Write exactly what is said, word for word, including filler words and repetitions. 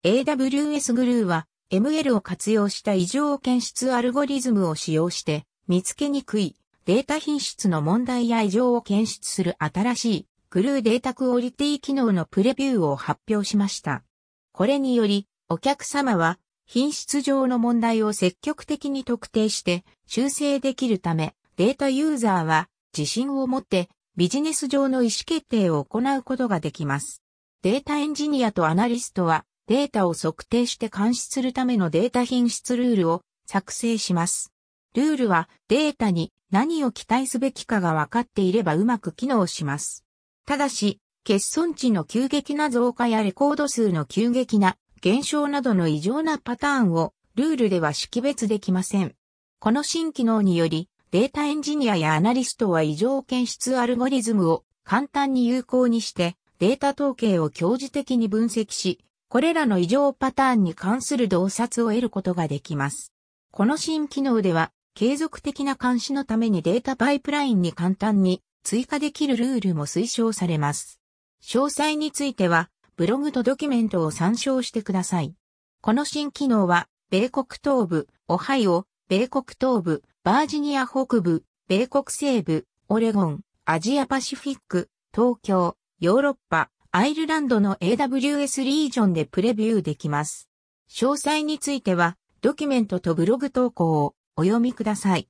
エーダブリューエス グルーは エムエル を活用した異常検出アルゴリズムを使用して見つけにくいデータ品質の問題や異常を検出する新しいグルーデータクオリティ機能のプレビューを発表しました。これによりお客様は品質上の問題を積極的に特定して修正できるためデータユーザーは自信を持ってビジネス上の意思決定を行うことができます。データエンジニアとアナリストはデータを測定して監視するためのデータ品質ルールを作成します。ルールはデータに何を期待すべきかが分かっていればうまく機能します。ただし、欠損値の急激な増加やレコード数の急激な減少などの異常なパターンをルールでは識別できません。この新機能により、データエンジニアやアナリストは異常検出アルゴリズムを簡単に有効にしてデータ統計を教示的に分析し、これらの異常パターンに関する洞察を得ることができます。この新機能では、継続的な監視のためにデータパイプラインに簡単に追加できるルールも推奨されます。詳細については、ブログとドキュメントを参照してください。この新機能は、米国東部、オハイオ、米国東部、バージニア北部、米国西部、オレゴン、アジアパシフィック、東京、ヨーロッパ、アイルランドの エーダブリューエス リージョンでプレビューできます。詳細については、ドキュメントとブログ投稿をお読みください。